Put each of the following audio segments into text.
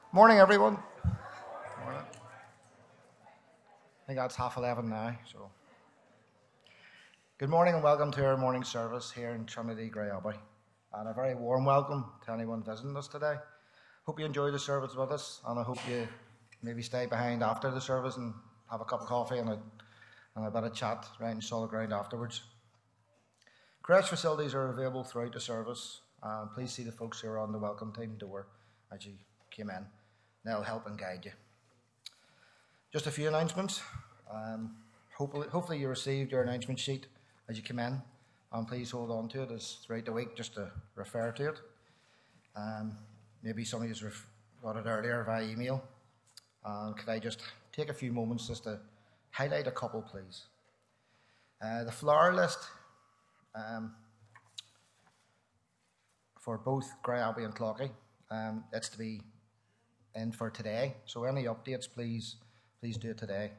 Morning, everyone. Morning. I think that's 11:30 now. So, good morning and welcome to our morning service here in Trinity Grey Abbey, and a very warm welcome to anyone visiting us today. Hope you enjoy the service with us, and I hope you maybe stay behind after the service and have a cup of coffee and a bit of chat right in solid ground afterwards. Creche facilities are available throughout the service. Please see the folks who are on the welcome team door as you came in. They'll help and guide you. Just a few announcements. Hopefully you received your announcement sheet as you came in, and please hold on to it as throughout the week just to refer to it. Maybe somebody has got it earlier via email. Could I just take a few moments just to highlight a couple, please? The flower list for both Grey Abbey and Cloggy, it's to be in for today. So any updates, please do it today.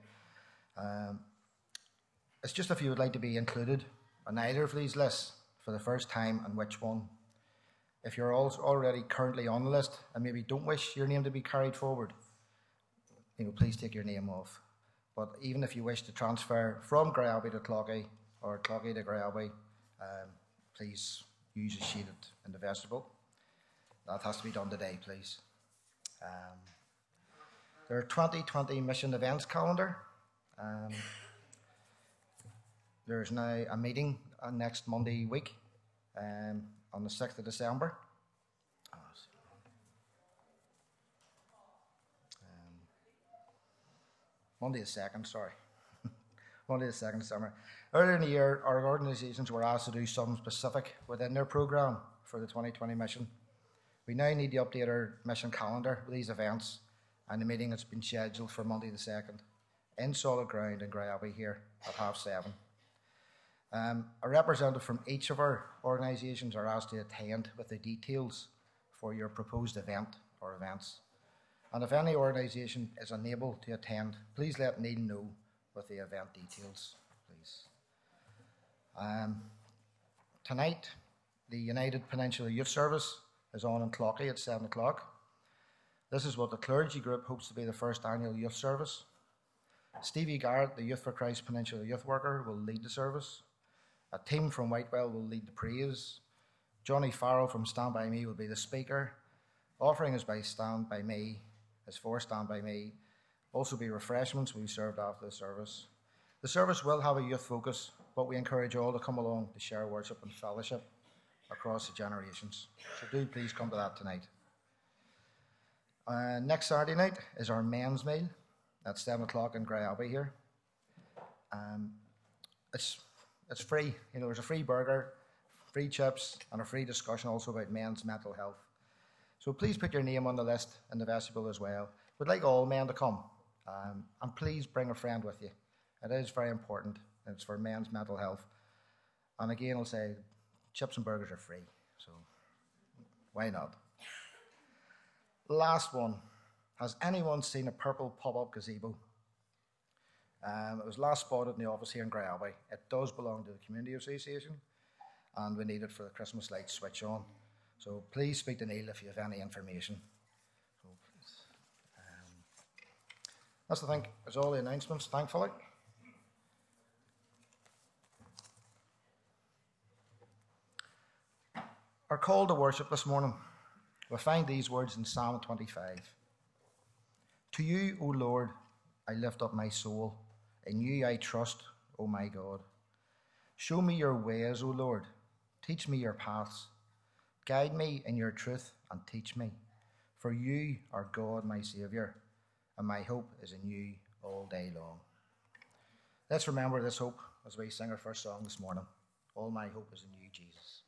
It's just if you would like to be included on either of these lists for the first time and which one. If you're already currently on the list and maybe don't wish your name to be carried forward, please take your name off. But even if you wish to transfer from Grey Abbey to Cloggy or Cloggy to Grey Abbey, please use a sheet in the vestibule. That has to be done today, please. Their 2020 mission events calendar. There's now a meeting next Monday week on the 6th of December. Monday the 2nd, sorry. Monday the 2nd December. Earlier in the year, our organisations were asked to do something specific within their programme for the 2020 mission. We now need to update our mission calendar with these events, and the meeting has been scheduled for Monday the 2nd in solid ground in Grey Abbey here at 7:30. A representative from each of our organisations are asked to attend with the details for your proposed event or events. And if any organisation is unable to attend, please let Neil know with the event details, please. Tonight, the United Peninsula Youth Service is on in Cloggy at 7 o'clock. This is what the clergy group hopes to be the first annual youth service. Stevie Garrett, the Youth for Christ Peninsula youth worker, will lead the service. A team from Whitewell will lead the praise. Johnny Farrell from Stand By Me will be the speaker. Offering is for Stand By Me. Also be refreshments will be served after the service. The service will have a youth focus, but we encourage all to come along to share worship and fellowship across the generations. So do please come to that tonight. Next Saturday night is our men's meal at 7 o'clock in Grey Abbey here. It's free. There's a free burger, free chips, and a free discussion also about men's mental health. So please put your name on the list in the vestibule as well. We'd like all men to come. And please bring a friend with you. It is very important. It's for men's mental health. And again, I'll say chips and burgers are free. So why not? Last one. Has anyone seen a purple pop-up gazebo? It was last spotted in the office here in Grey Abbey. It does belong to the Community Association, and we need it for the Christmas lights switch on. So please speak to Neil if you have any information. So please. That's, I think, is all the announcements, thankfully. Our call to worship this morning, we find these words in Psalm 25. To you, O Lord, I lift up my soul. In you I trust, O my God. Show me your ways, O Lord. Teach me your paths. Guide me in your truth and teach me. For you are God, my Saviour, and my hope is in you all day long. Let's remember this hope as we sing our first song this morning. All my hope is in you, Jesus.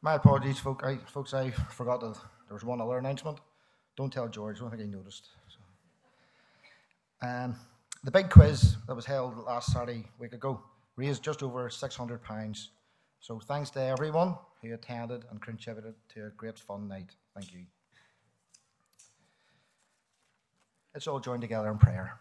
My apologies, folks. I forgot that there was one other announcement. Don't tell George. I don't think he noticed. So. The big quiz that was held last Saturday week ago raised just over £600. So thanks to everyone who attended and contributed to a great fun night. Thank you. Let's all join together in prayer.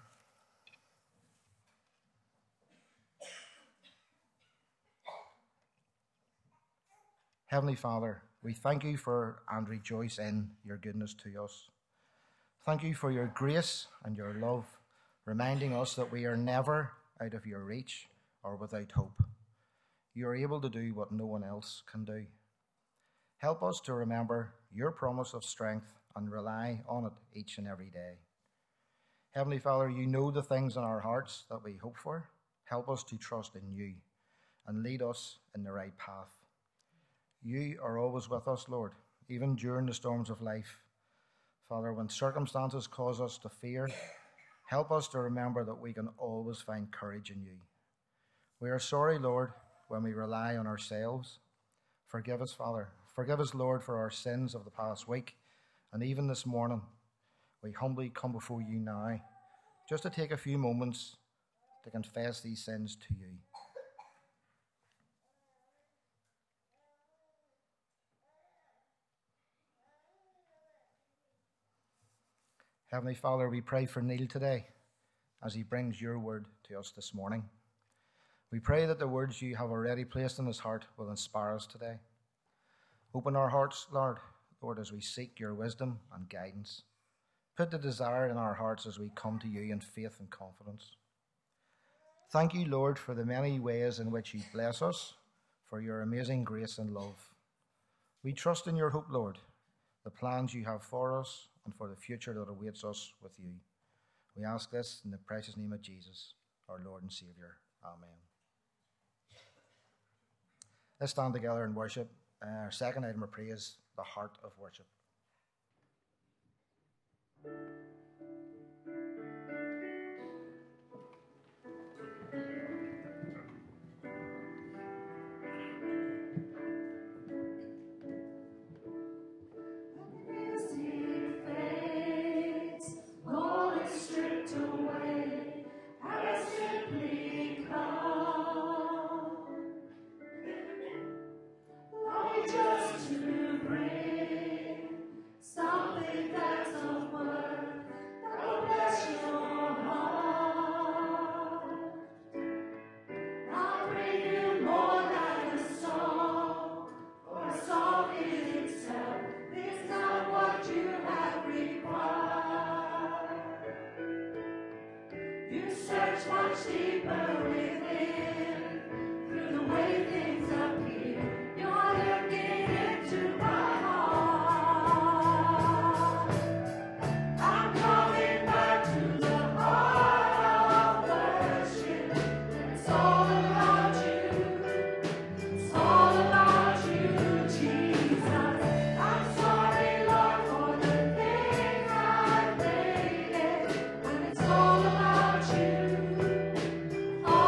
Heavenly Father, we thank you for and rejoice in your goodness to us. Thank you for your grace and your love, reminding us that we are never out of your reach or without hope. You are able to do what no one else can do. Help us to remember your promise of strength and rely on it each and every day. Heavenly Father, you know the things in our hearts that we hope for. Help us to trust in you and lead us in the right path. You are always with us, Lord, even during the storms of life. Father, when circumstances cause us to fear, help us to remember that we can always find courage in you. We are sorry, Lord, when we rely on ourselves. Forgive us, Father. Forgive us, Lord, for our sins of the past week and even this morning. We humbly come before you now just to take a few moments to confess these sins to you. Heavenly Father, we pray for Neil today as he brings your word to us this morning. We pray that the words you have already placed in his heart will inspire us today. Open our hearts, Lord, as we seek your wisdom and guidance. Put the desire in our hearts as we come to you in faith and confidence. Thank you, Lord, for the many ways in which you bless us, for your amazing grace and love. We trust in your hope, Lord, the plans you have for us and for the future that awaits us with you. We ask this in the precious name of Jesus, our Lord and Savior. Amen. Let's stand together and worship. Our second item of prayer is the heart of worship. All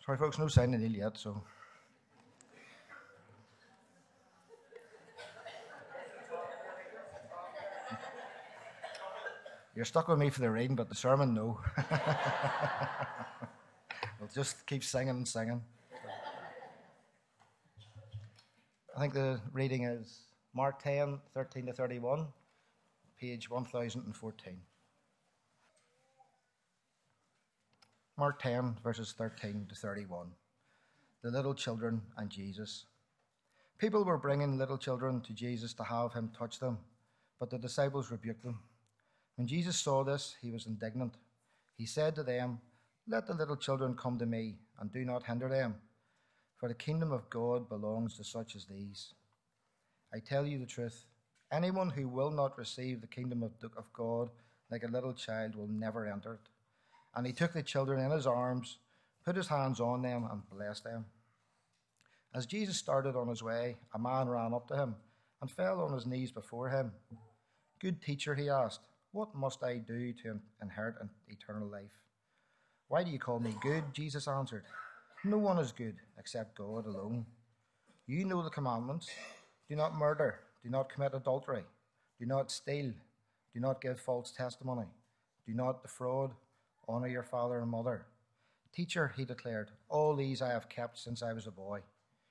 Sorry, folks, no sign of Neil yet, so. You're stuck with me for the reading, but the sermon, no. We'll just keep singing and singing. I think the reading is Mark 10, 13 to 31, page 1014. Mark 10, verses 13 to 31. The little children and Jesus. People were bringing little children to Jesus to have him touch them, but the disciples rebuked them. When Jesus saw this, he was indignant. He said to them, "Let the little children come to me, and do not hinder them, for the kingdom of God belongs to such as these. I tell you the truth, anyone who will not receive the kingdom of God like a little child will never enter it." And he took the children in his arms, put his hands on them, and blessed them. As Jesus started on his way, a man ran up to him and fell on his knees before him. "Good teacher," he asked, "what must I do to inherit eternal life?" "Why do you call me good?" Jesus answered. "No one is good except God alone. You know the commandments. Do not murder. Do not commit adultery. Do not steal. Do not give false testimony. Do not defraud. Honor your father and mother." "Teacher," he declared, "all these I have kept since I was a boy."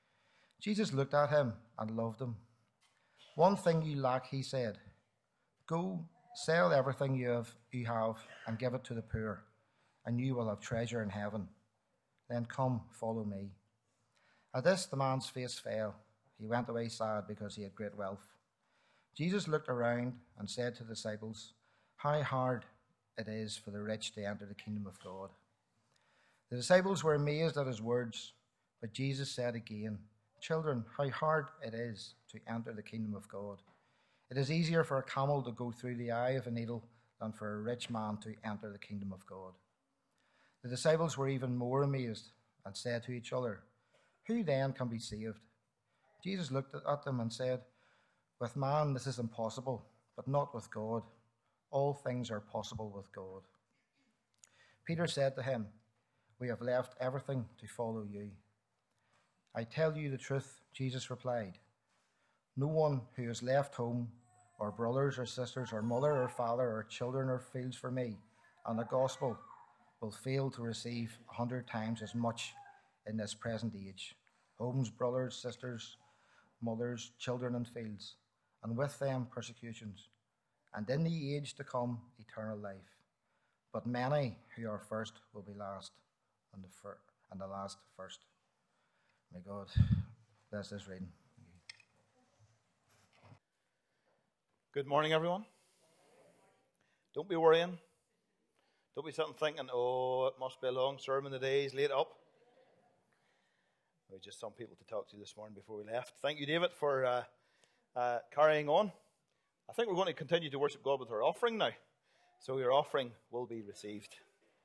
Jesus looked at him and loved him. "One thing you lack," he said. "Go, sell everything you have and give it to the poor, and you will have treasure in heaven. Then come, follow me." At this, the man's face fell. He went away sad because he had great wealth. Jesus looked around and said to the disciples, "How hard it is for the rich to enter the kingdom of God." The disciples were amazed at his words, but Jesus said again, "Children, how hard it is to enter the kingdom of God. It is easier for a camel to go through the eye of a needle than for a rich man to enter the kingdom of God." The disciples were even more amazed and said to each other, "Who then can be saved?" Jesus looked at them and said, "With man this is impossible, but not with God. All things are possible with God." Peter said to him, "We have left everything to follow you." "I tell you the truth," Jesus replied. "No one who has left home, or brothers or sisters, or mother or father, or children or fields for me and the gospel will fail to receive 100 times as much in this present age: homes, brothers, sisters, mothers, children, and fields, and with them persecutions, and in the age to come eternal life. But many who are first will be last, and the last first." May God bless this reading. Good morning, everyone. Don't be worrying. Don't be sitting thinking, "Oh, it must be a long sermon today. He's late up." We had just some people to talk to this morning before we left. Thank you, David, for carrying on. I think we're going to continue to worship God with our offering now. So your offering will be received.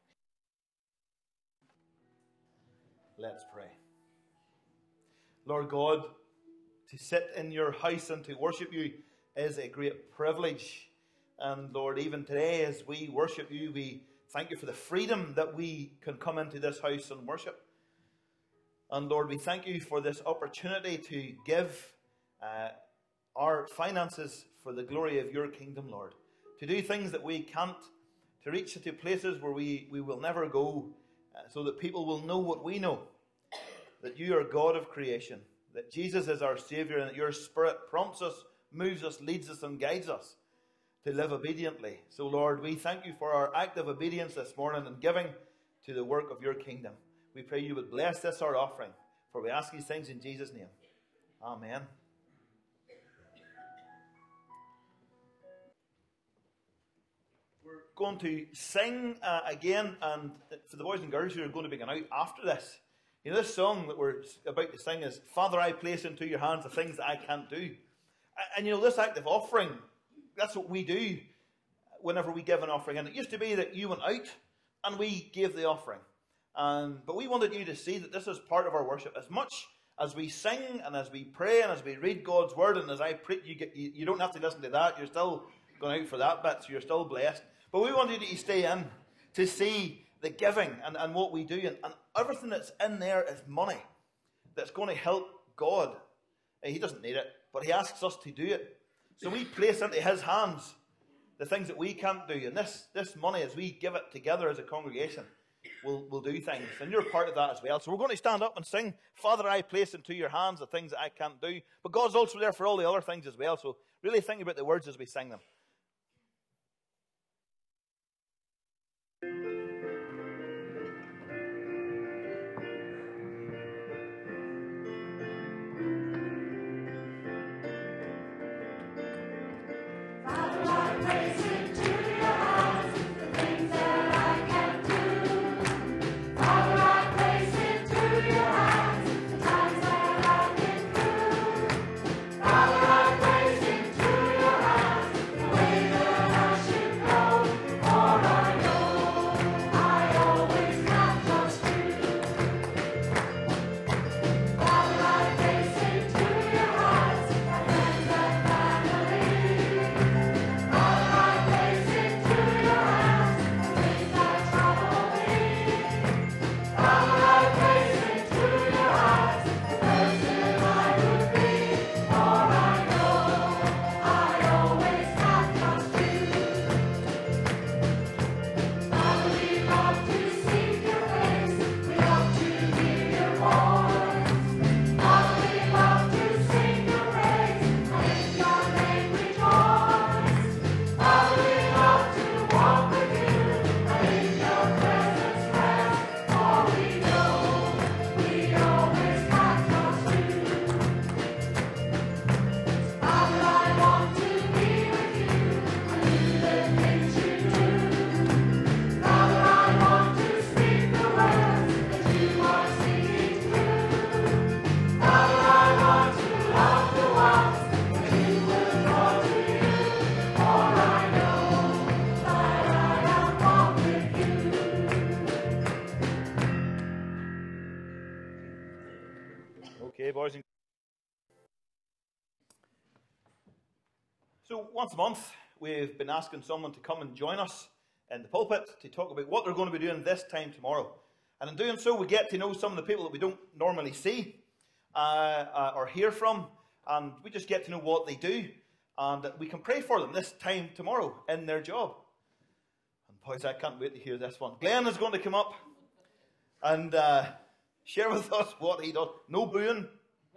Let's pray. Lord God, to sit in your house and to worship you is a great privilege. And Lord, even today as we worship you, we thank you for the freedom that we can come into this house and worship. And Lord, we thank you for this opportunity to give our finances for the glory of your kingdom, Lord. To do things that we can't, to reach to places where we will never go, so that people will know what we know. That you are God of creation. That Jesus is our Saviour, and that your Spirit prompts us, moves us, leads us, and guides us to live obediently. So, Lord, we thank you for our act of obedience this morning and giving to the work of your kingdom. We pray you would bless this, our offering, for we ask these things in Jesus' name. Amen. We're going to sing again, and for the boys and girls who are going to be going out after this, you know, this song that we're about to sing is, "Father, I place into your hands the things that I can't do." And you know, this act of offering, that's what we do whenever we give an offering. And it used to be that you went out and we gave the offering. But we wanted you to see that this is part of our worship. As much as we sing and as we pray and as we read God's word and as I preach, you don't have to listen to that. You're still going out for that bit, so you're still blessed. But we wanted you to stay in to see the giving and what we do, and everything that's in there is money that's going to help God. He doesn't need it, but he asks us to do it. So we place into his hands the things that we can't do. And this money, as we give it together as a congregation, will do things. And you're part of that as well. So we're going to stand up and sing, Father, I place into your hands the things that I can't do. But God's also there for all the other things as well. So really think about the words as we sing them. Okay, boys. So once a month, we've been asking someone to come and join us in the pulpit to talk about what they're going to be doing this time tomorrow. And in doing so, we get to know some of the people that we don't normally see or hear from. And we just get to know what they do. And we can pray for them this time tomorrow in their job. And boys, I can't wait to hear this one. Glenn is going to come up and share with us what he does. No booing.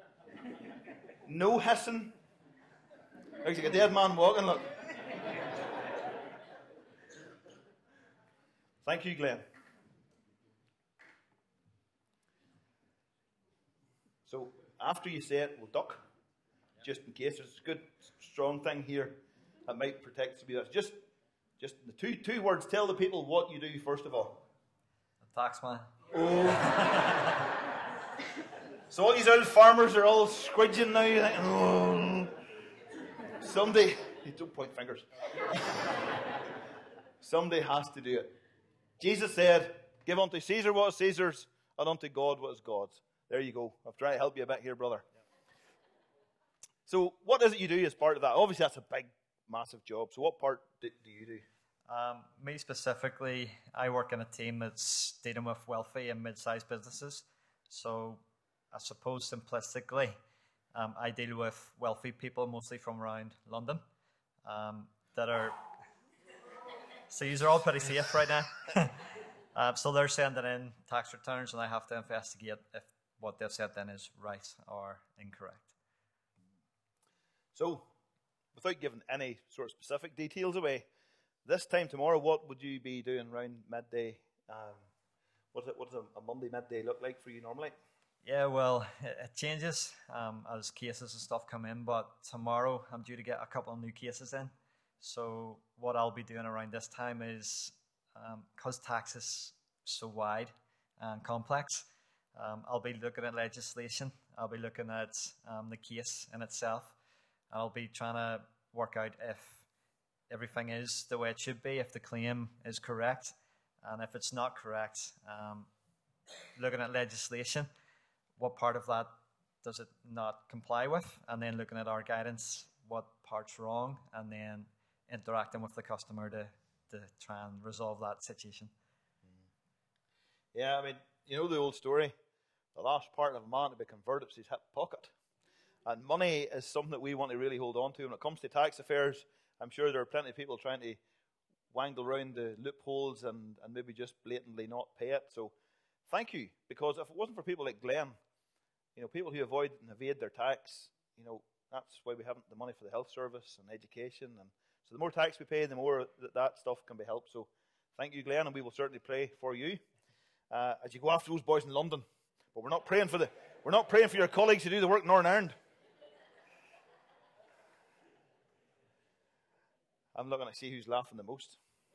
No hissing. Looks like a dead man walking, look. Thank you, Glenn. So, after you say it, we'll duck. Just in case there's a good, strong thing here that might protect us. Just the two words. Tell the people what you do, first of all. The tax man. Oh. So all these old farmers are all squidging now. You're thinking, oh, someday, don't point fingers. Somebody has to do it. Jesus said, give unto Caesar what is Caesar's, and unto God what is God's. There you go. I've tried to help you a bit here, brother. So what is it you do as part of that? Obviously, that's a big, massive job. So what part do you do? Me specifically, I work in a team that's dealing with wealthy and mid-sized businesses. So I suppose simplistically, I deal with wealthy people, mostly from around London, that are... So these are all pretty safe right now. So they're sending in tax returns, and I have to investigate if what they've sent in is right or incorrect. So, without giving any sort of specific details away, this time tomorrow, what would you be doing around midday? What does a Monday midday look like for you normally? Yeah, well, it changes as cases and stuff come in, but tomorrow I'm due to get a couple of new cases in. So what I'll be doing around this time is, because tax is so wide and complex, I'll be looking at legislation. I'll be looking at the case in itself. I'll be trying to work out if everything is the way it should be, if the claim is correct, and if it's not correct, looking at legislation, what part of that does it not comply with, and then looking at our guidance, what part's wrong, and then interacting with the customer to try and resolve that situation. Yeah, I mean, you know the old story. The last part of a man to be converted is his hip pocket. And money is something that we want to really hold on to. When it comes to tax affairs, I'm sure there are plenty of people trying to wangle around the loopholes and maybe just blatantly not pay it. So thank you, because if it wasn't for people like Glenn, people who avoid and evade their tax, that's why we haven't the money for the health service and education. And so the more tax we pay, the more that stuff can be helped. So thank you, Glenn, and we will certainly pray for you as you go after those boys in London. But we're not praying for your colleagues who do the work in Northern Ireland. I'm looking to see who's laughing the most.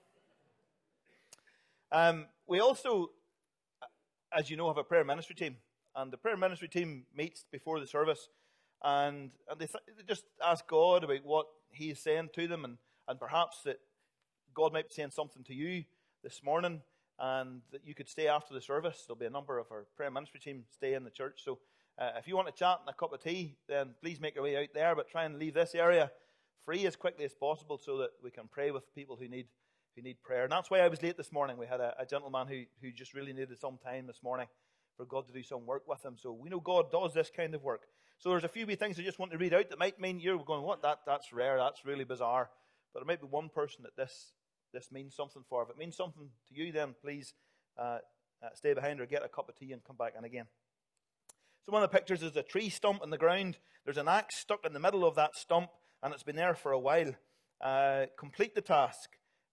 We also, as you know, have a prayer ministry team. And the prayer ministry team meets before the service. And they just ask God about what He is saying to them. And perhaps that God might be saying something to you this morning. And that you could stay after the service. There'll be a number of our prayer ministry team stay in the church. So if you want to chat and a cup of tea, then please make your way out there. But try and leave this area free as quickly as possible so that we can pray with people who need prayer. And that's why I was late this morning. We had a gentleman who just really needed some time this morning for God to do some work with him. So we know God does this kind of work. So there's a few wee things I just want to read out that might mean you're going, what? That's rare. That's really bizarre. But there might be one person that this means something for. If it means something to you, then please stay behind or get a cup of tea and come back in again. So one of the pictures is a tree stump in the ground. There's an axe stuck in the middle of that stump, and it's been there for a while. Complete the task.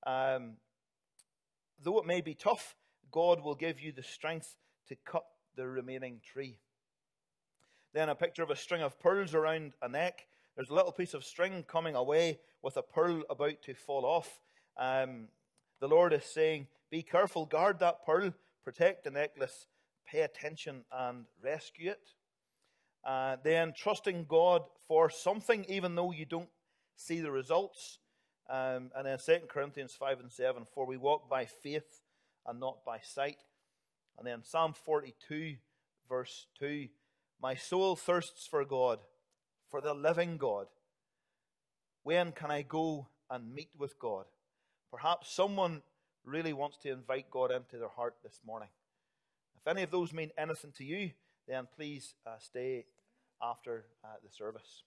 Though it may be tough, God will give you the strength to cut the remaining tree. Then a picture of a string of pearls around a neck. There's a little piece of string coming away with a pearl about to fall off. The Lord is saying, be careful, guard that pearl, protect the necklace, pay attention and rescue it. Then trusting God for something, even though you don't see the results. And then 2 Corinthians 5 and 7, for we walk by faith and not by sight. And then Psalm 42 verse 2, my soul thirsts for God, for the living God. When can I go and meet with God? Perhaps someone really wants to invite God into their heart this morning. If any of those mean anything to you, then please stay after the service.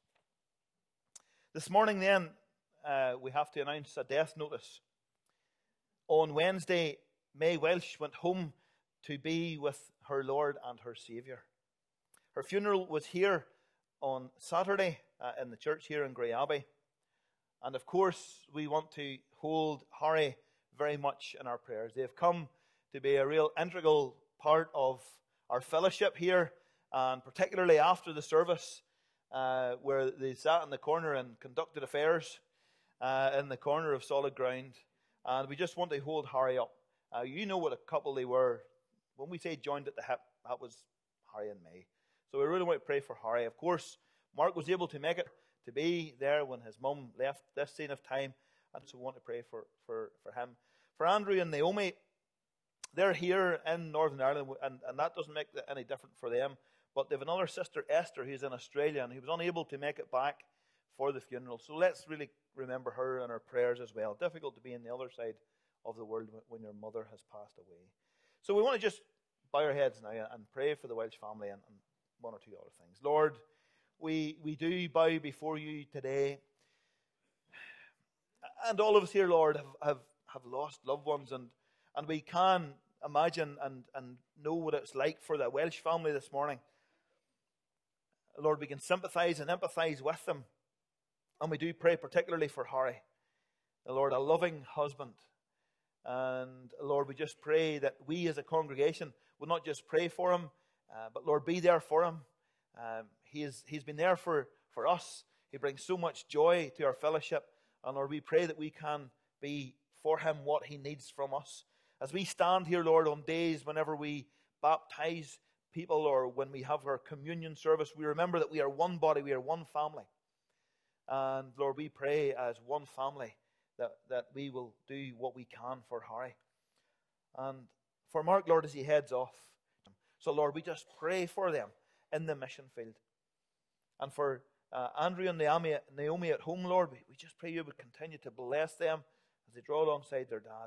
This morning then, we have to announce a death notice. On Wednesday, May Welsh went home to be with her Lord and her Saviour. Her funeral was here on Saturday in the church here in Grey Abbey. And of course, we want to hold Harry very much in our prayers. They have come to be a real integral part of our fellowship here, and particularly after the service, where they sat in the corner and conducted affairs in the corner of solid ground. And we just want to hold Harry up. You know what a couple they were. When we say joined at the hip, that was Harry and May. So we really want to pray for Harry. Of course, Mark was able to make it to be there when his mum left this scene of time, and so we want to pray for him. For Andrew and Naomi, they're here in Northern Ireland, and that doesn't make it any different for them. But they have another sister, Esther, who's in Australia, and who was unable to make it back for the funeral. So let's really remember her in our prayers as well. Difficult to be on the other side of the world when your mother has passed away. So we want to just bow our heads now and pray for the Welsh family and one or two other things. Lord, we do bow before you today. And all of us here, Lord, have lost loved ones, and we can imagine and know what it's like for the Welsh family this morning. Lord, we can sympathize and empathize with them. And we do pray particularly for Harry. Lord, a loving husband. And Lord, we just pray that we as a congregation will not just pray for him, but Lord, be there for him. He's been there for us. He brings so much joy to our fellowship. And Lord, we pray that we can be for him what he needs from us. As we stand here, Lord, on days whenever we baptize people or when we have our communion service, we remember that we are one body, we are one family. And Lord, we pray as one family that we will do what we can for Harry. And for Mark, Lord, as he heads off. So Lord, we just pray for them in the mission field. And for Andrew and Naomi at home, Lord, we just pray you would continue to bless them as they draw alongside their dad.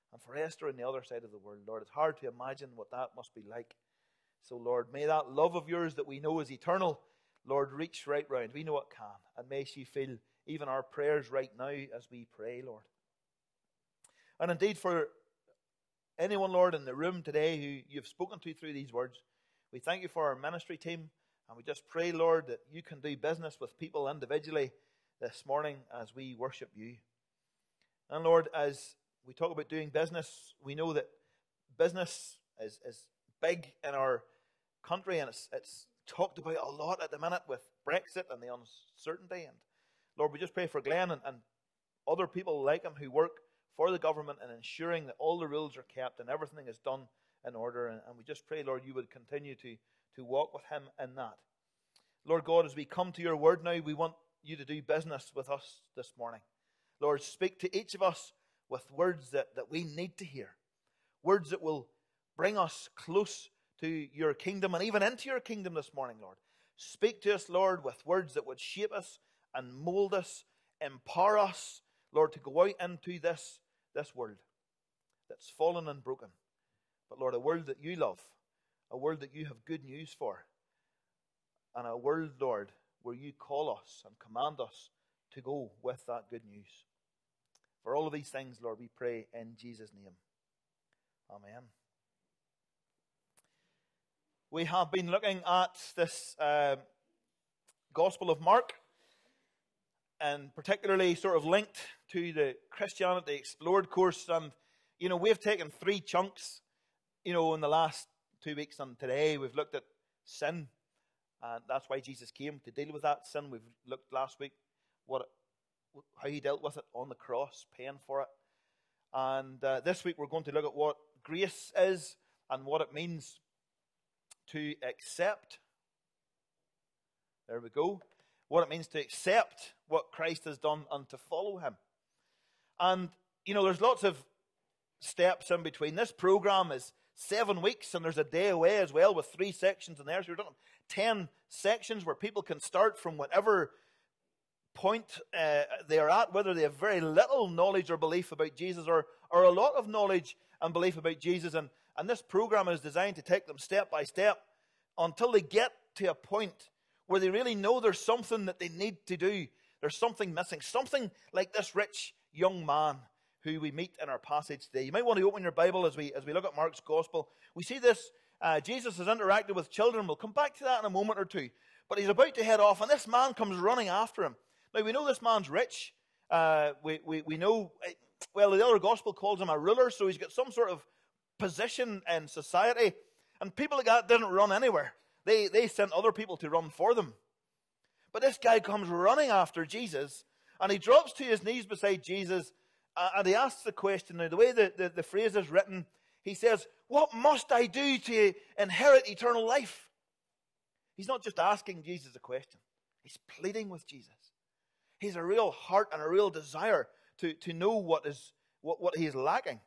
And for Esther on the other side of the world, Lord, it's hard to imagine what that must be like. So, Lord, may that love of yours that we know is eternal, Lord, reach right round. We know it can. And may she feel even our prayers right now as we pray, Lord. And indeed, for anyone, Lord, in the room today who you've spoken to through these words, we thank you for our ministry team. And we just pray, Lord, that you can do business with people individually this morning as we worship you. And Lord, as we talk about doing business, we know that business is big in our country, and it's talked about a lot at the minute with Brexit and the uncertainty. And Lord, we just pray for Glenn and other people like him who work for the government and ensuring that all the rules are kept and everything is done in order. And we just pray, Lord, you would continue to walk with him in that. Lord God, as we come to your word now, we want you to do business with us this morning. Lord, speak to each of us with words that we need to hear. Words that will bring us close to your kingdom and even into your kingdom this morning, Lord. Speak to us, Lord, with words that would shape us and mold us, empower us, Lord, to go out into this world that's fallen and broken. But Lord, a world that you love, a world that you have good news for, and a world, Lord, where you call us and command us to go with that good news. For all of these things, Lord, we pray in Jesus' name. Amen. We have been looking at this Gospel of Mark, and particularly sort of linked to the Christianity Explored course. And, we've taken 3 chunks, in the last 2 weeks, and today we've looked at sin. And that's why Jesus came, to deal with that sin. We've looked last week how he dealt with it on the cross, paying for it. And this week we're going to look at what grace is and what it means to accept. There we go. What it means to accept what Christ has done and to follow him. And, there's lots of steps in between. This program is 7 weeks, and there's a day away as well with 3 sections in there. So you're talking 10 sections where people can start from whatever point they are at, whether they have very little knowledge or belief about Jesus or a lot of knowledge and belief about Jesus. And this program is designed to take them step by step until they get to a point where they really know there's something that they need to do. There's something missing. Something like this rich young man who we meet in our passage today. You might want to open your Bible as we look at Mark's Gospel. We see this, Jesus has interacted with children. We'll come back to that in a moment or two. But he's about to head off, and this man comes running after him. Now, we know this man's rich. We know, well, the other Gospel calls him a ruler, so he's got some sort of position in society. And people like that didn't run anywhere. They sent other people to run for them. But this guy comes running after Jesus, and he drops to his knees beside Jesus, and he asks the question. Now, the way the phrase is written, he says, "What must I do to inherit eternal life?" He's not just asking Jesus a question. He's pleading with Jesus. He's a real heart and a real desire to know what he is lacking.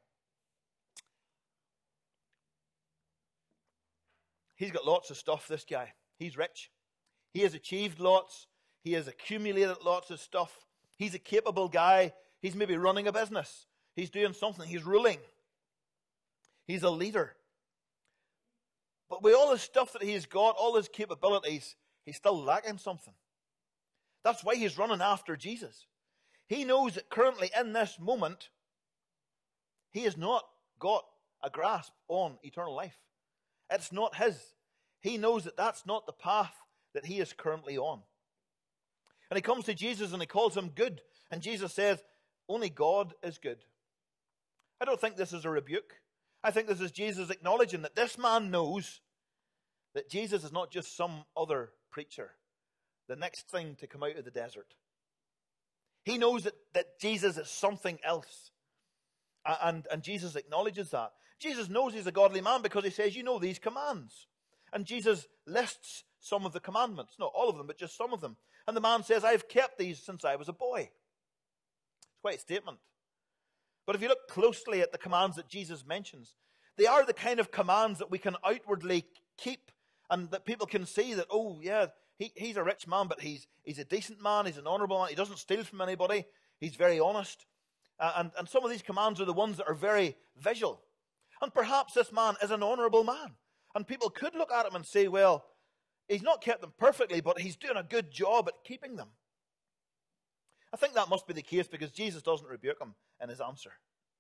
He's got lots of stuff, this guy. He's rich. He has achieved lots. He has accumulated lots of stuff. He's a capable guy. He's maybe running a business. He's doing something. He's ruling. He's a leader. But with all the stuff that he's got, all his capabilities, he's still lacking something. That's why he's running after Jesus. He knows that currently in this moment, he has not got a grasp on eternal life. It's not his. He knows that that's not the path that he is currently on. And he comes to Jesus and he calls him good. And Jesus says, only God is good. I don't think this is a rebuke. I think this is Jesus acknowledging that this man knows that Jesus is not just some other preacher, the next thing to come out of the desert. He knows that Jesus is something else. And Jesus acknowledges that. Jesus knows he's a godly man because he says, you know these commands. And Jesus lists some of the commandments. Not all of them, but just some of them. And the man says, I've kept these since I was a boy. It's quite a statement. But if you look closely at the commands that Jesus mentions, they are the kind of commands that we can outwardly keep and that people can see that, oh yeah, he's a rich man, but he's a decent man, he's an honourable man, he doesn't steal from anybody, he's very honest. And some of these commands are the ones that are very visual. And perhaps this man is an honourable man. And people could look at him and say, well, he's not kept them perfectly, but he's doing a good job at keeping them. I think that must be the case because Jesus doesn't rebuke him in his answer.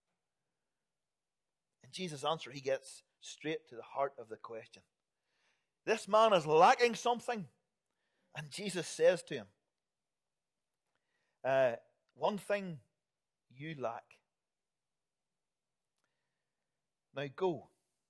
In Jesus' answer, he gets straight to the heart of the question. This man is lacking something. And Jesus says to him, one thing you lack. Now go.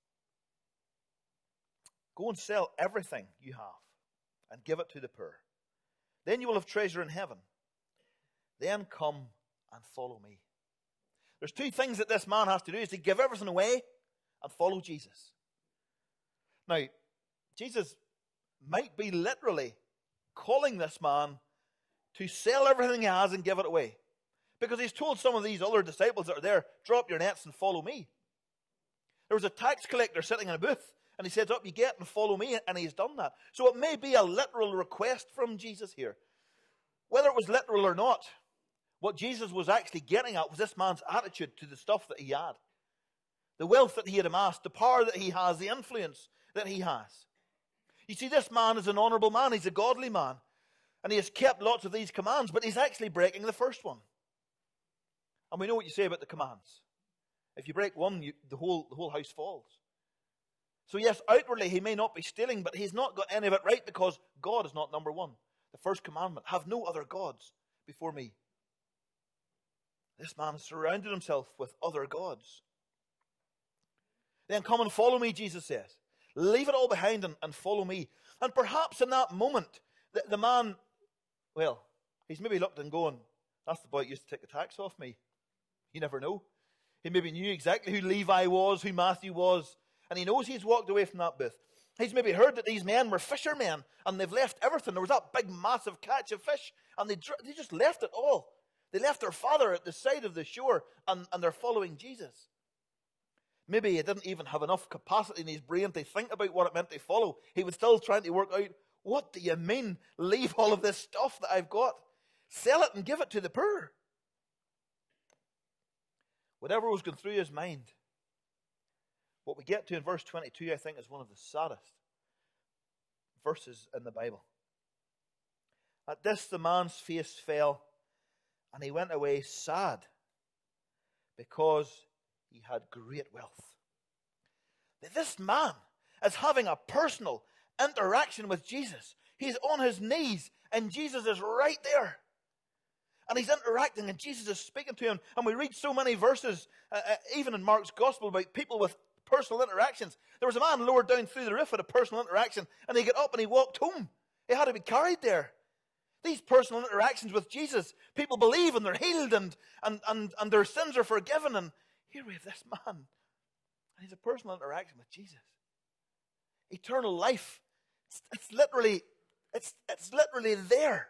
Go and sell everything you have and give it to the poor. Then you will have treasure in heaven. Then come and follow me. There's two things that this man has to do, is to give everything away and follow Jesus. Now, Jesus might be literally calling this man to sell everything he has and give it away. Because he's told some of these other disciples that are there, drop your nets and follow me. There was a tax collector sitting in a booth, and he said, up you get and follow me, and he's done that. So it may be a literal request from Jesus here. Whether it was literal or not, what Jesus was actually getting at was this man's attitude to the stuff that he had. The wealth that he had amassed, the power that he has, the influence that he has. You see, this man is an honourable man, he's a godly man, and he has kept lots of these commands, but he's actually breaking the first one. And we know what you say about the commands. If you break one, the whole house falls. So yes, outwardly he may not be stealing, but he's not got any of it right because God is not number one. The first commandment, have no other gods before me. This man has surrounded himself with other gods. Then come and follow me, Jesus says. Leave it all behind and follow me. And perhaps in that moment, the man, well, he's maybe looked and going, that's the boy that used to take the tax off me. You never know. He maybe knew exactly who Levi was, who Matthew was, and he knows he's walked away from that booth. He's maybe heard that these men were fishermen, and they've left everything. There was that big, massive catch of fish, and they just left it all. They left their father at the side of the shore, and they're following Jesus. Maybe he didn't even have enough capacity in his brain to think about what it meant to follow. He was still trying to work out, what do you mean, leave all of this stuff that I've got? Sell it and give it to the poor. Whatever was going through his mind, what we get to in verse 22, I think, is one of the saddest verses in the Bible. At this, the man's face fell, and he went away sad because he had great wealth. This man is having a personal interaction with Jesus. He's on his knees, and Jesus is right there. And he's interacting, and Jesus is speaking to him. And we read so many verses, even in Mark's Gospel, about people with personal interactions. There was a man lowered down through the roof at a personal interaction, and he got up and he walked home. He had to be carried there. These personal interactions with Jesus, people believe and they're healed, and their sins are forgiven. And here we have this man, and he's a personal interaction with Jesus. Eternal life, it's literally there.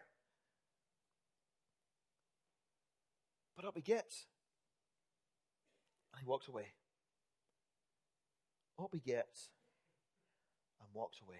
But up he gets, and he walks away. Up he gets, and walks away.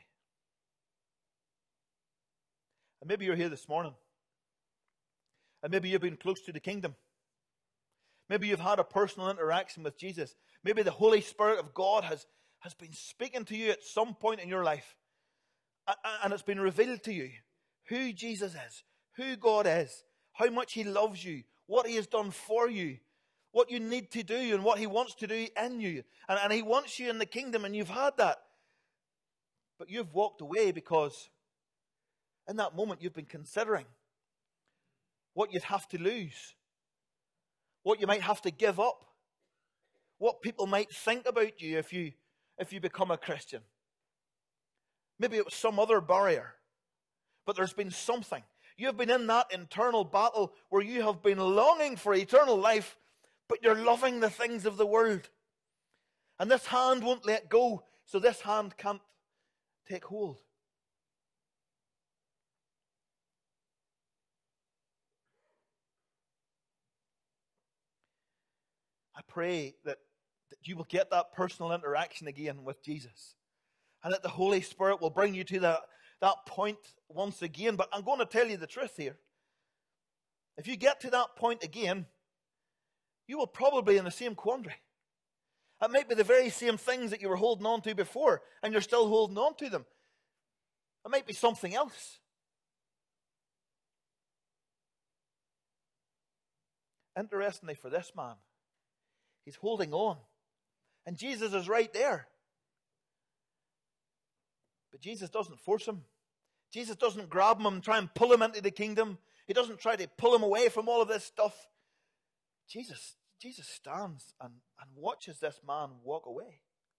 And maybe you're here this morning, and maybe you've been close to the kingdom. Maybe you've had a personal interaction with Jesus. Maybe the Holy Spirit of God has been speaking to you at some point in your life, and it's been revealed to you who Jesus is, who God is, how much He loves you, what He has done for you, what you need to do, and what He wants to do in you. And He wants you in the kingdom, and you've had that. But you've walked away because in that moment you've been considering what you'd have to lose, what you might have to give up, what people might think about you if you become a Christian. Maybe it was some other barrier, but there's been something. You've been in that internal battle where you have been longing for eternal life, but you're loving the things of the world. And this hand won't let go, so this hand can't take hold. I pray that you will get that personal interaction again with Jesus, and that the Holy Spirit will bring you to that point once again. But I'm going to tell you the truth here. If you get to that point again, you will probably be in the same quandary. It might be the very same things that you were holding on to before, and you're still holding on to them. It might be something else. Interestingly for this man, he's holding on. And Jesus is right there. But Jesus doesn't force him. Jesus doesn't grab him and try and pull him into the kingdom. He doesn't try to pull him away from all of this stuff. Jesus stands and watches this man walk away.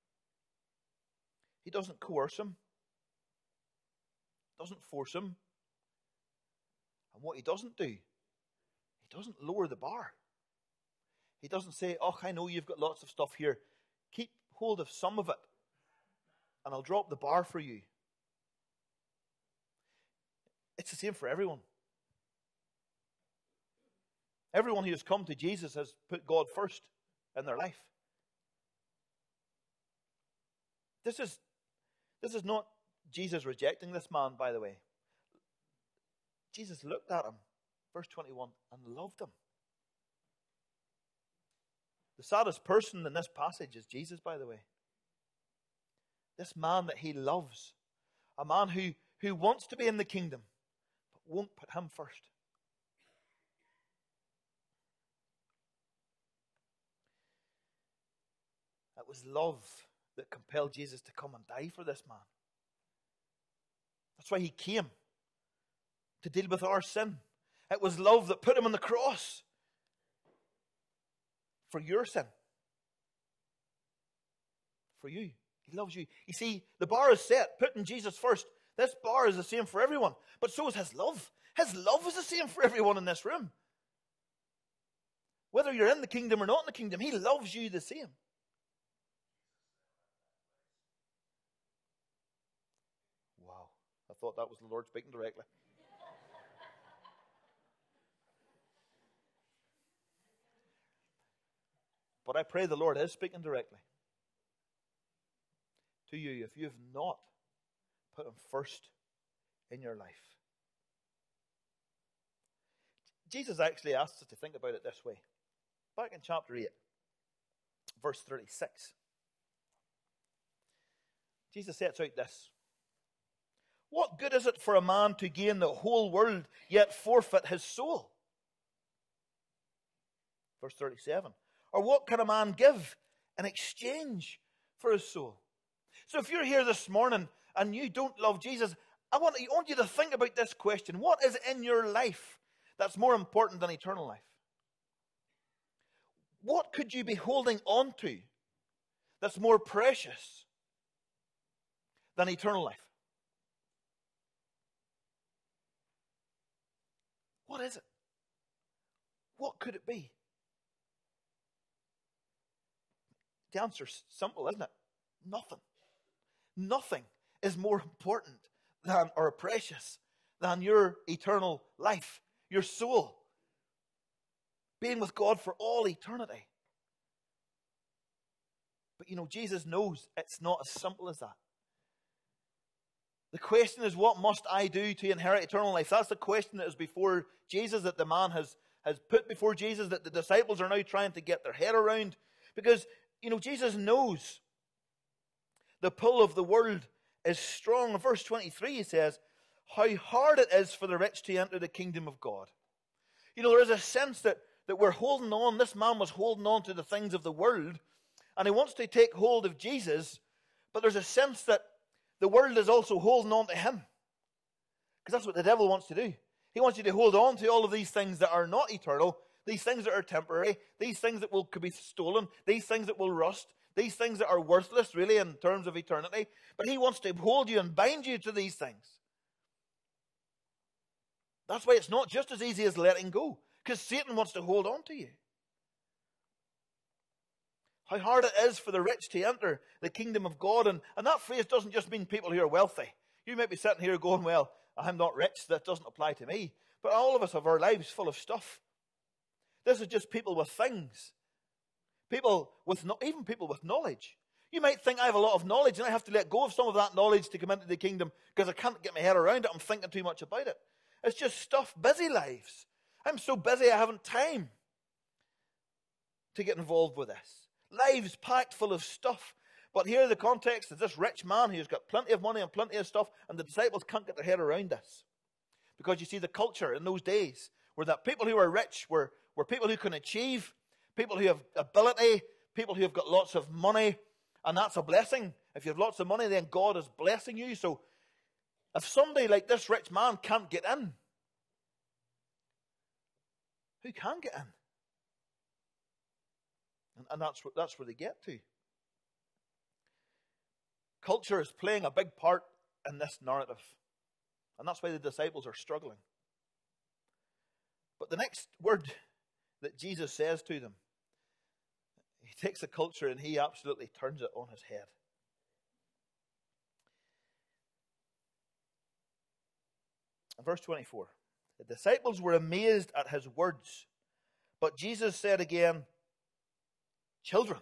He doesn't coerce him. Doesn't force him. And what he doesn't do, he doesn't lower the bar. He doesn't say, oh, I know you've got lots of stuff here. Keep hold of some of it, and I'll drop the bar for you. It's the same for everyone. Everyone who has come to Jesus has put God first in their life. This is not Jesus rejecting this man, by the way. Jesus looked at him, verse 21, and loved him. The saddest person in this passage is Jesus, by the way. This man that he loves. A man who wants to be in the kingdom, but won't put him first. It was love that compelled Jesus to come and die for this man. That's why he came, to deal with our sin. It was love that put him on the cross for your sin. For you. He loves you. You see, the bar is set, putting Jesus first. This bar is the same for everyone, but so is his love. His love is the same for everyone in this room. Whether you're in the kingdom or not in the kingdom, he loves you the same. Wow, I thought that was the Lord speaking directly. But I pray the Lord is speaking directly to you if you have not put him first in your life. Jesus actually asks us to think about it this way. Back in chapter 8, verse 36. Jesus sets out this. What good is it for a man to gain the whole world, yet forfeit his soul? Verse 37. Or what can a man give in exchange for his soul? So if you're here this morning and you don't love Jesus, I want you to think about this question. What is in your life that's more important than eternal life? What could you be holding on to that's more precious than eternal life? What is it? What could it be? The answer's simple, isn't it? Nothing. Nothing is more important than or precious than your eternal life, your soul, being with God for all eternity. But you know, Jesus knows it's not as simple as that. The question is, what must I do to inherit eternal life? That's the question that is before Jesus, that the man has put before Jesus, that the disciples are now trying to get their head around. Because, you know, Jesus knows the pull of the world is strong. In verse 23 he says, how hard it is for the rich to enter the kingdom of God. You know, there is a sense that we're holding on. This man was holding on to the things of the world, and he wants to take hold of Jesus, but there's a sense that the world is also holding on to him. Because that's what the devil wants to do. He wants you to hold on to all of these things that are not eternal, these things that are temporary, these things that could be stolen, these things that will rust, these things that are worthless, really, in terms of eternity. But he wants to hold you and bind you to these things. That's why it's not just as easy as letting go, because Satan wants to hold on to you. How hard it is for the rich to enter the kingdom of God. And that phrase doesn't just mean people who are wealthy. You might be sitting here going, well, I'm not rich, that doesn't apply to me. But all of us have our lives full of stuff. This is just people with things. Even people with knowledge. You might think I have a lot of knowledge and I have to let go of some of that knowledge to come into the kingdom because I can't get my head around it. I'm thinking too much about it. It's just stuff, busy lives. I'm so busy I haven't time to get involved with this. Lives packed full of stuff. But here the context is this rich man who's got plenty of money and plenty of stuff, and the disciples can't get their head around this. Because you see, the culture in those days were that people who were rich were people who can achieve, people who have ability, people who have got lots of money, and that's a blessing. If you have lots of money, then God is blessing you. So if somebody like this rich man can't get in, who can get in? And that's where they get to. Culture is playing a big part in this narrative. And that's why the disciples are struggling. But the next word that Jesus says to them, he takes the culture and he absolutely turns it on his head. In verse 24, the disciples were amazed at his words. But Jesus said again, children.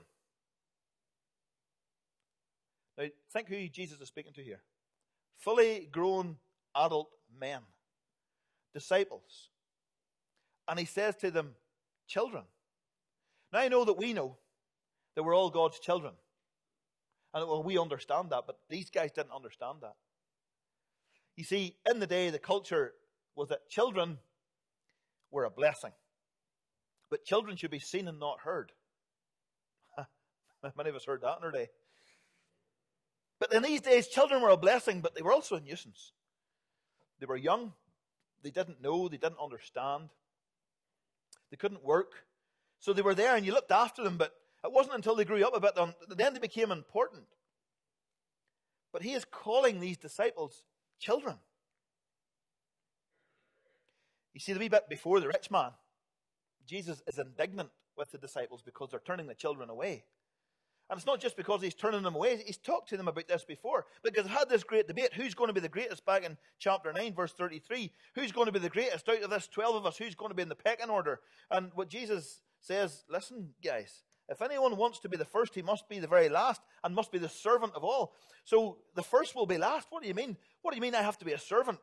Now, think who Jesus is speaking to here. Fully grown adult men, disciples. And he says to them, children. Now, I know that we're all God's children. And well, we understand that, but these guys didn't understand that. You see, in the day, the culture was that children were a blessing. But children should be seen and not heard. Many of us heard that in our day. But in these days, children were a blessing, but they were also a nuisance. They were young. They didn't know. They didn't understand. They couldn't work. So they were there and you looked after them, but it wasn't until they grew up a bit, then they became important. But he is calling these disciples children. You see, the wee bit before the rich man, Jesus is indignant with the disciples because they're turning the children away. And it's not just because he's turning them away. He's talked to them about this before. Because I've had this great debate. Who's going to be the greatest? Back in chapter 9, verse 33. Who's going to be the greatest out of this 12 of us? Who's going to be in the pecking order? And what Jesus says, listen, guys. If anyone wants to be the first, he must be the very last and must be the servant of all. So the first will be last. What do you mean? What do you mean I have to be a servant?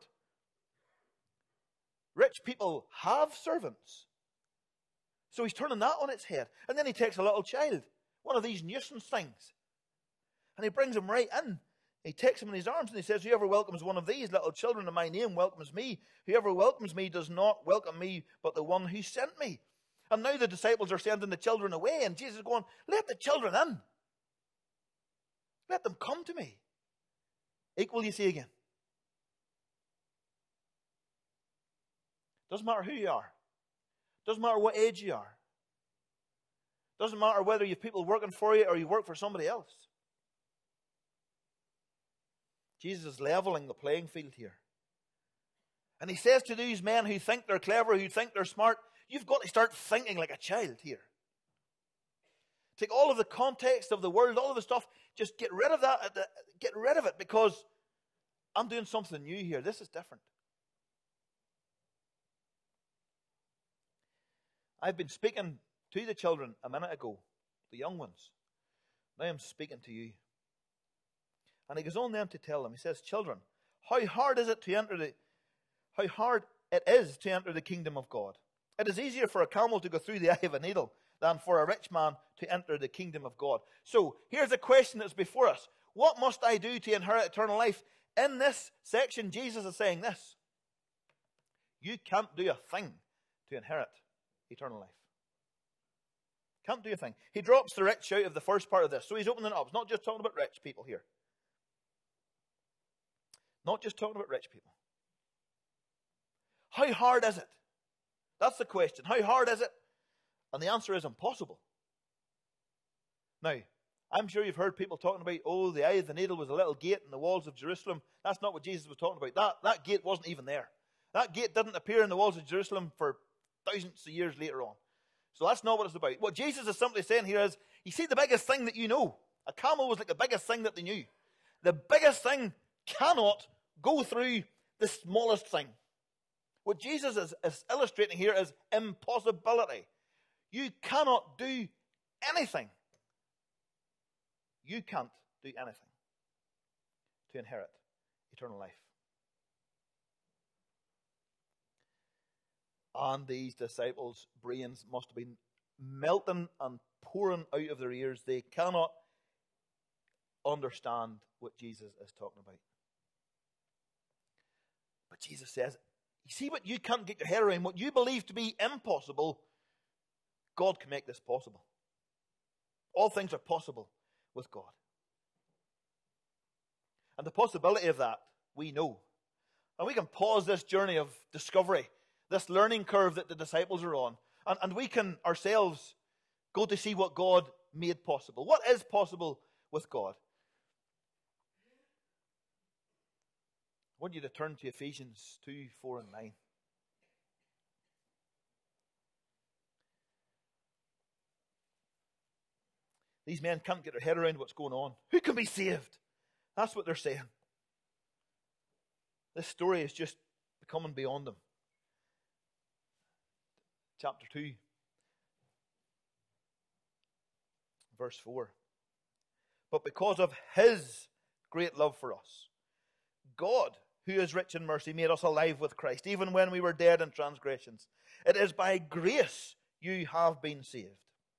Rich people have servants. So he's turning that on its head. And then he takes a little child, one of these nuisance things, and he brings him right in. He takes him in his arms and he says, whoever welcomes one of these little children in my name welcomes me. Whoever welcomes me does not welcome me, but the one who sent me. And now the disciples are sending the children away, and Jesus is going, let the children in. Let them come to me. Equal, you see again. Doesn't matter who you are. Doesn't matter what age you are. Doesn't matter whether you have people working for you or you work for somebody else. Jesus is leveling the playing field here. And he says to these men who think they're clever, who think they're smart, you've got to start thinking like a child here. Take all of the context of the world, all of the stuff, just get rid of that, get rid of it, because I'm doing something new here. This is different. I've been speaking to the children a minute ago, the young ones. Now I'm speaking to you. And he goes on then to tell them, he says, children, how hard it is to enter the kingdom of God. It is easier for a camel to go through the eye of a needle than for a rich man to enter the kingdom of God. So here's a question that's before us. What must I do to inherit eternal life? In this section, Jesus is saying this. You can't do a thing to inherit eternal life. Can't do a thing. He drops the rich out of the first part of this. So he's opening it up. It's not just talking about rich people here. Not just talking about rich people. How hard is it? That's the question. How hard is it? And the answer is impossible. Now, I'm sure you've heard people talking about, oh, the eye of the needle was a little gate in the walls of Jerusalem. That's not what Jesus was talking about. That gate wasn't even there. That gate didn't appear in the walls of Jerusalem for thousands of years later on. So that's not what it's about. What Jesus is simply saying here is, you see the biggest thing that you know. A camel was like the biggest thing that they knew. The biggest thing cannot go through the smallest thing. What Jesus is illustrating here is impossibility. You cannot do anything. You can't do anything to inherit eternal life. And these disciples' brains must have been melting and pouring out of their ears. They cannot understand what Jesus is talking about. But Jesus says, you see what you can't get your head around, what you believe to be impossible, God can make this possible. All things are possible with God. And the possibility of that, we know. And we can pause this journey of discovery, this learning curve that the disciples are on, and we can ourselves go to see what God made possible. What is possible with God? I want you to turn to Ephesians 2, 4, and 9. These men can't get their head around what's going on. Who can be saved? That's what they're saying. This story is just becoming beyond them. Chapter 2, verse 4. But because of His great love for us, God, who is rich in mercy, made us alive with Christ, even when we were dead in transgressions. It is by grace you have been saved.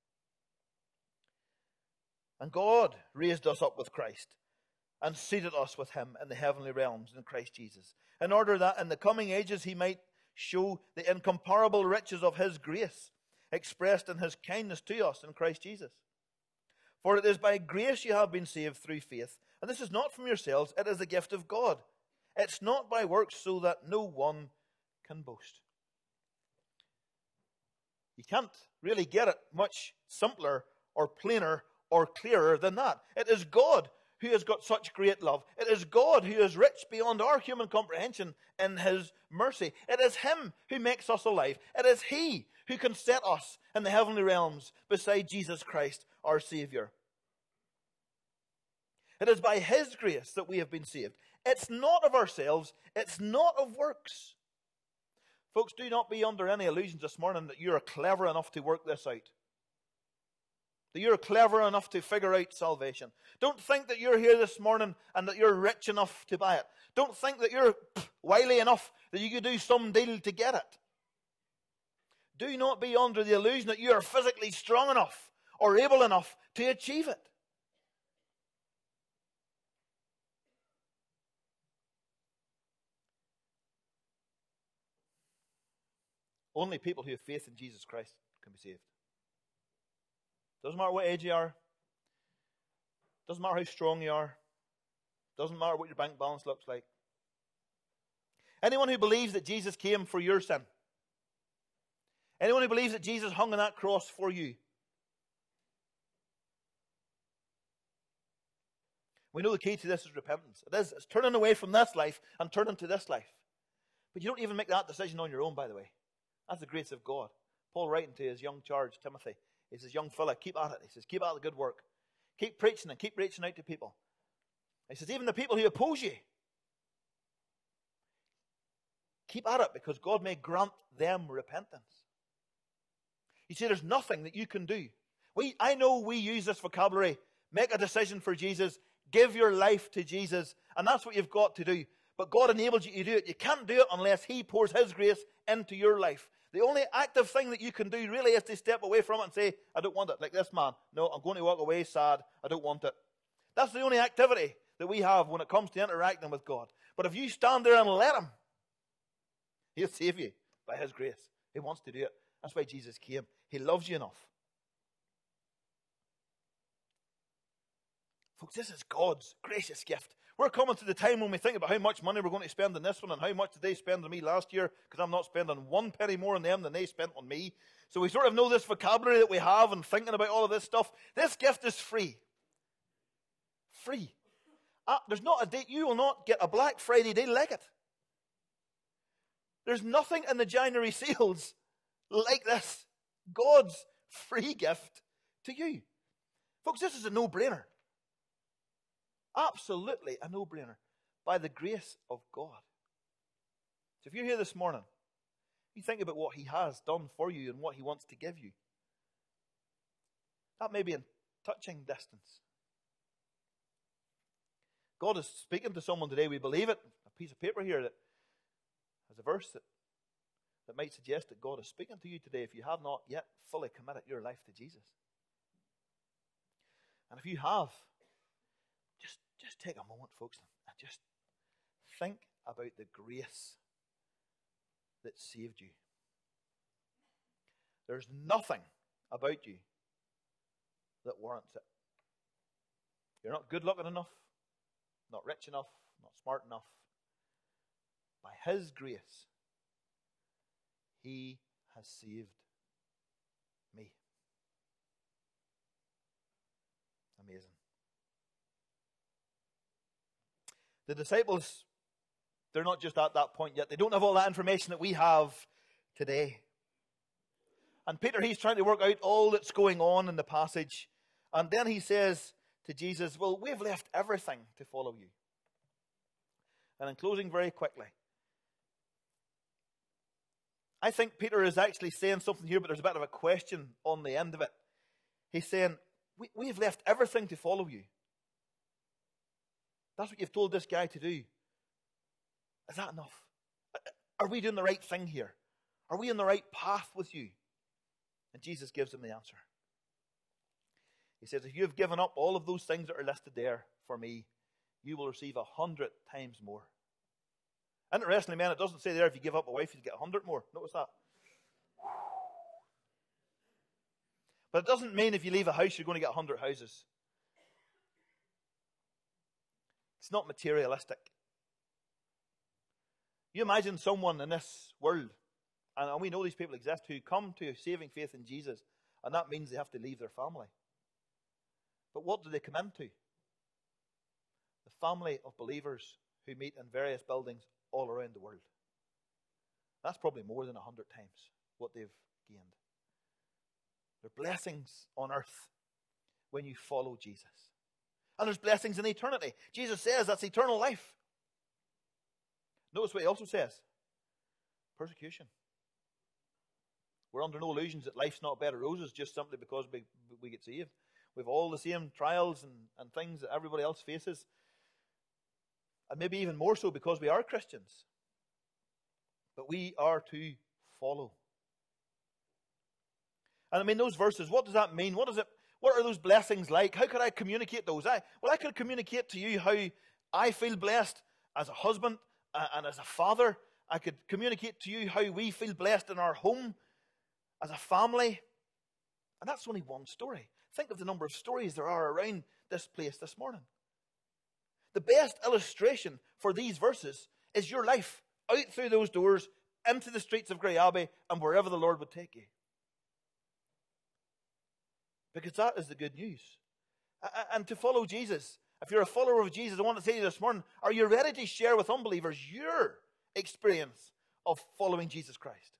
And God raised us up with Christ and seated us with Him in the heavenly realms in Christ Jesus, in order that in the coming ages He might show the incomparable riches of His grace, expressed in His kindness to us in Christ Jesus. For it is by grace you have been saved through faith, and this is not from yourselves, it is the gift of God. It's not by works, so that no one can boast. You can't really get it much simpler or plainer or clearer than that. It is God who has got such great love. It is God who is rich beyond our human comprehension in His mercy. It is Him who makes us alive. It is He who can set us in the heavenly realms beside Jesus Christ, our Saviour. It is by His grace that we have been saved. It's not of ourselves. It's not of works. Folks, do not be under any illusions this morning that you are clever enough to work this out. That you're clever enough to figure out salvation. Don't think that you're here this morning and that you're rich enough to buy it. Don't think that you're wily enough that you could do some deal to get it. Do not be under the illusion that you are physically strong enough or able enough to achieve it. Only people who have faith in Jesus Christ can be saved. Doesn't matter what age you are. Doesn't matter how strong you are. Doesn't matter what your bank balance looks like. Anyone who believes that Jesus came for your sin. Anyone who believes that Jesus hung on that cross for you. We know the key to this is repentance. It is. It's turning away from this life and turning to this life. But you don't even make that decision on your own, by the way. That's the grace of God. Paul writing to his young charge, Timothy, he says, young fella, keep at it. He says, keep at the good work. Keep preaching and keep reaching out to people. He says, even the people who oppose you, keep at it because God may grant them repentance. You see, there's nothing that you can do. I know we use this vocabulary, make a decision for Jesus, give your life to Jesus, and that's what you've got to do. But God enables you to do it. You can't do it unless He pours His grace into your life. The only active thing that you can do really is to step away from it and say, I don't want it. Like this man. No, I'm going to walk away sad. I don't want it. That's the only activity that we have when it comes to interacting with God. But if you stand there and let Him, He'll save you by His grace. He wants to do it. That's why Jesus came. He loves you enough. Folks, this is God's gracious gift. We're coming to the time when we think about how much money we're going to spend on this one and how much did they spend on me last year, because I'm not spending one penny more on them than they spent on me. So we sort of know this vocabulary that we have and thinking about all of this stuff. This gift is free. Free. There's not a date. You will not get a Black Friday deal like it. There's nothing in the January sales like this. God's free gift to you. Folks, this is a no-brainer. Absolutely a no-brainer. By the grace of God. So if you're here this morning, you think about what He has done for you and what He wants to give you. That may be in touching distance. God is speaking to someone today. We believe it. A piece of paper here that has a verse that that might suggest that God is speaking to you today if you have not yet fully committed your life to Jesus. And if you have, just take a moment, folks, and just think about the grace that saved you. There's nothing about you that warrants it. You're not good looking enough, not rich enough, not smart enough. By His grace, He has saved me. Amazing. The disciples, they're not just at that point yet. They don't have all that information that we have today. And Peter, he's trying to work out all that's going on in the passage. And then he says to Jesus, well, we've left everything to follow you. And in closing very quickly, I think Peter is actually saying something here, but there's a bit of a question on the end of it. He's saying, we've left everything to follow you. That's what you've told this guy to do. Is that enough? Are we doing the right thing here? Are we on the right path with you? And Jesus gives him the answer. He says, if you have given up all of those things that are listed there for me, you will receive 100 times more. Interestingly, man, it doesn't say there if you give up a wife, you get 100 more. Notice that. But it doesn't mean if you leave a house, you're going to get 100 houses. It's not materialistic. You imagine someone in this world, and we know these people exist, who come to saving faith in Jesus, and that means they have to leave their family. But what do they come into? The family of believers who meet in various buildings all around the world. That's probably more than 100 times what they've gained. There are blessings on earth when you follow Jesus. And there's blessings in eternity. Jesus says that's eternal life. Notice what he also says. Persecution. We're under no illusions that life's not a bed of roses just simply because we get saved. We have all the same trials and things that everybody else faces. And maybe even more so because we are Christians. But we are to follow. And I mean, those verses, what does that mean? What are those blessings like? How could I communicate those? I could communicate to you how I feel blessed as a husband and as a father. I could communicate to you how we feel blessed in our home as a family. And that's only one story. Think of the number of stories there are around this place this morning. The best illustration for these verses is your life out through those doors into the streets of Grey Abbey and wherever the Lord would take you. Because that is the good news. And to follow Jesus, if you're a follower of Jesus, I want to say to you this morning, are you ready to share with unbelievers your experience of following Jesus Christ?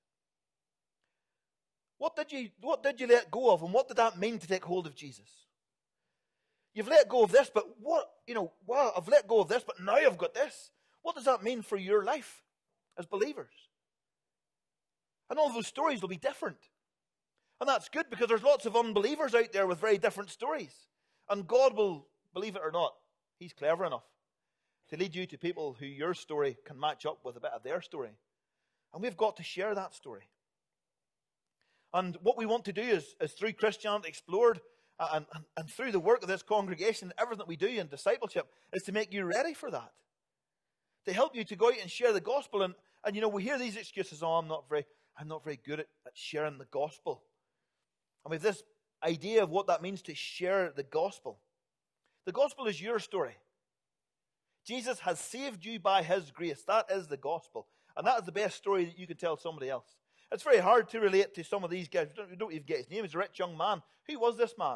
What did you let go of, and what did that mean to take hold of Jesus? You've let go of this, but I've let go of this, but now I've got this. What does that mean for your life as believers? And all those stories will be different. And that's good because there's lots of unbelievers out there with very different stories. And God will, believe it or not, He's clever enough to lead you to people who your story can match up with a bit of their story. And we've got to share that story. And what we want to do is through Christianity Explored and through the work of this congregation, everything that we do in discipleship is to make you ready for that. To help you to go out and share the gospel. And we hear these excuses, I'm not very good at sharing the gospel. And we have this idea of what that means to share the gospel. The gospel is your story. Jesus has saved you by His grace. That is the gospel. And that is the best story that you can tell somebody else. It's very hard to relate to some of these guys. We don't even get his name. He's a rich young man. Who was this man?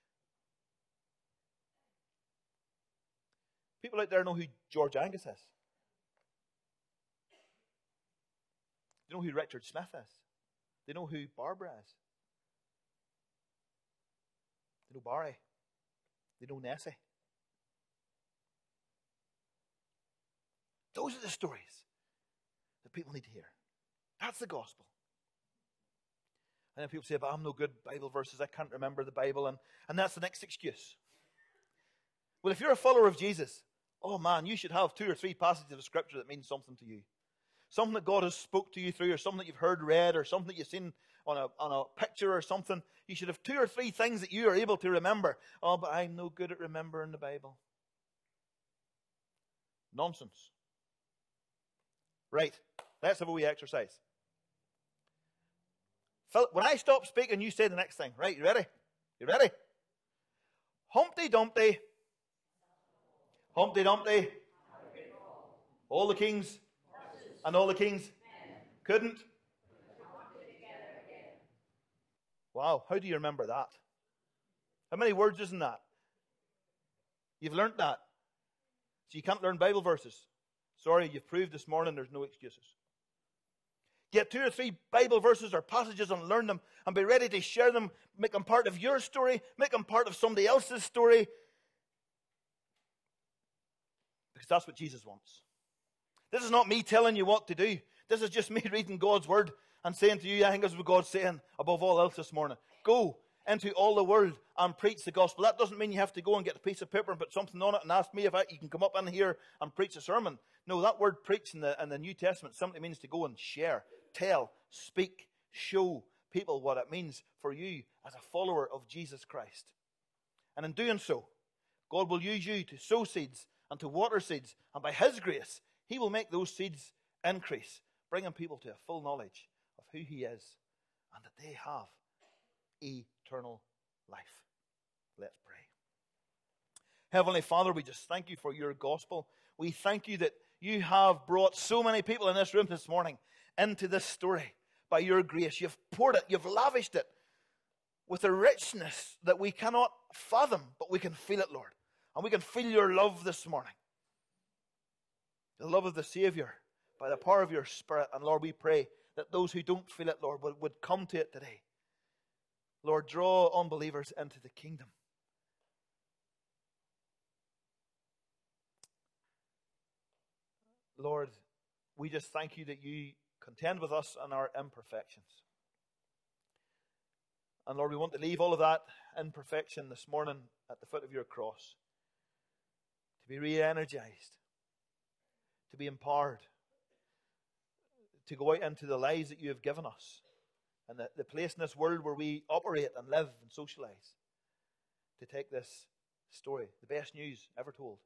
People out there know who George Angus is. They know who Richard Smith is. They know who Barbara is. They know Barry. They know Nessie. Those are the stories that people need to hear. That's the gospel. And then people say, but I'm no good Bible verses. I can't remember the Bible. And that's the next excuse. Well, if you're a follower of Jesus, oh man, you should have 2 or 3 passages of Scripture that mean something to you. something that God has spoke to you through, or something that you've heard read, or something that you've seen on a picture or something, you should have 2 or 3 things that you are able to remember. Oh, but I'm no good at remembering the Bible. Nonsense. Right, let's have a wee exercise. Philip, when I stop speaking, you say the next thing. Right, you ready? You ready? Humpty Dumpty. Humpty Dumpty. All the kings and all the kings couldn't. Wow, how do you remember that? How many words is in that? You've learnt that. So you can't learn Bible verses. Sorry, you've proved this morning there's no excuses. Get 2 or 3 Bible verses or passages and learn them and be ready to share them, make them part of your story, make them part of somebody else's story. Because that's what Jesus wants. This is not me telling you what to do. This is just me reading God's word and saying to you, I think this is what God's saying above all else this morning. Go into all the world and preach the gospel. That doesn't mean you have to go and get a piece of paper and put something on it and ask me if you can come up in here and preach a sermon. No, that word preach in the New Testament simply means to go and share, tell, speak, show people what it means for you as a follower of Jesus Christ. And in doing so, God will use you to sow seeds and to water seeds. And by His grace, He will make those seeds increase, bringing people to a full knowledge of who He is and that they have eternal life. Let's pray. Heavenly Father, we just thank you for your gospel. We thank you that you have brought so many people in this room this morning into this story by your grace. You've poured it, you've lavished it with a richness that we cannot fathom, but we can feel it, Lord. And we can feel your love this morning. The love of the Savior by the power of your Spirit. And Lord, we pray that those who don't feel it, Lord, would come to it today. Lord, draw unbelievers into the kingdom. Lord, we just thank you that you contend with us and our imperfections. And Lord, we want to leave all of that imperfection this morning at the foot of your cross. To be re-energized. To be empowered. To go out into the lives that you have given us. And the place in this world where we operate and live and socialize. To take this story, the best news ever told.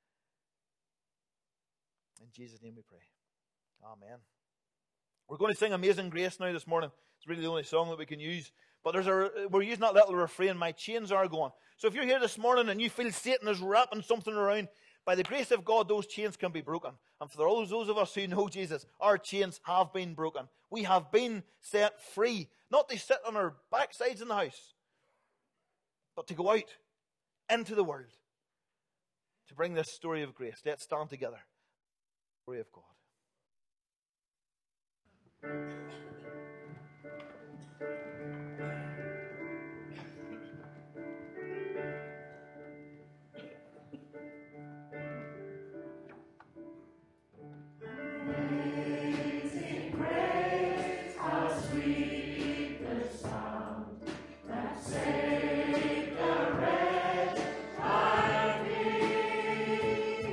In Jesus' name we pray. Amen. We're going to sing Amazing Grace now this morning. It's really the only song that we can use. But we're using that little refrain, my chains are gone. So if you're here this morning and you feel Satan is wrapping something around, by the grace of God, those chains can be broken. And for all those of us who know Jesus, our chains have been broken. We have been set free. Not to sit on our backsides in the house, but to go out into the world to bring this story of grace. Let's stand together. Glory of God.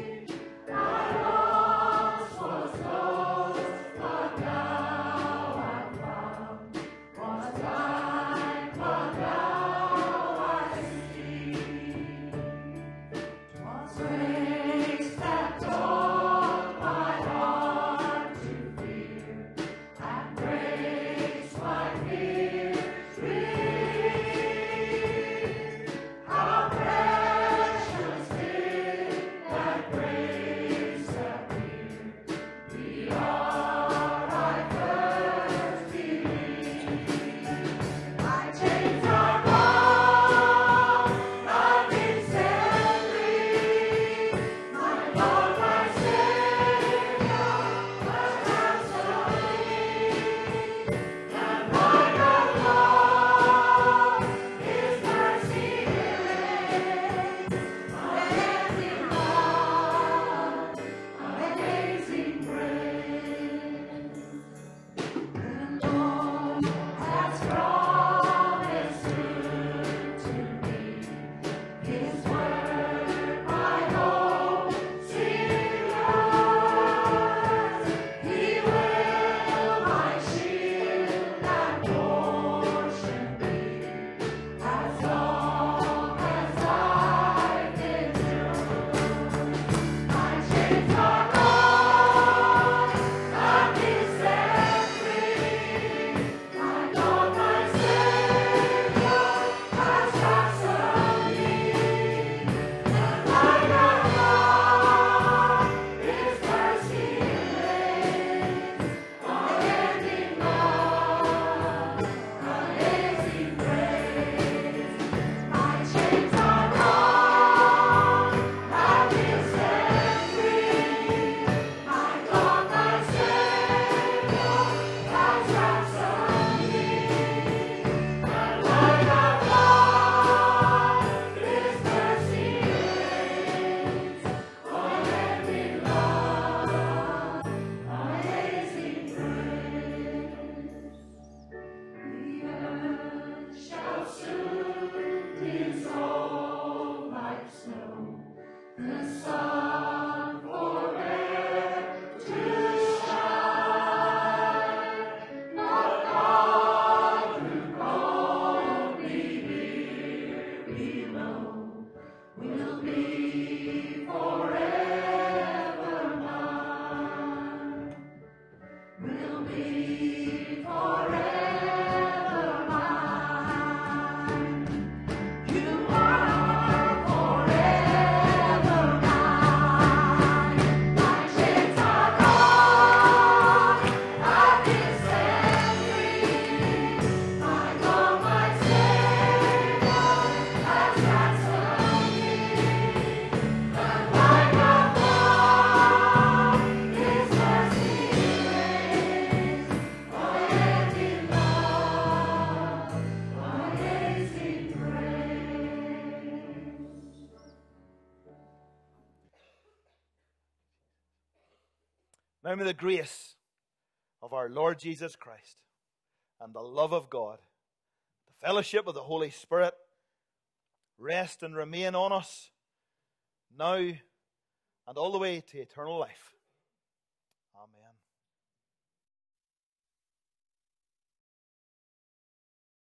Now Now may the grace of our Lord Jesus Christ and the love of God, the fellowship of the Holy Spirit, rest and remain on us now and all the way to eternal life.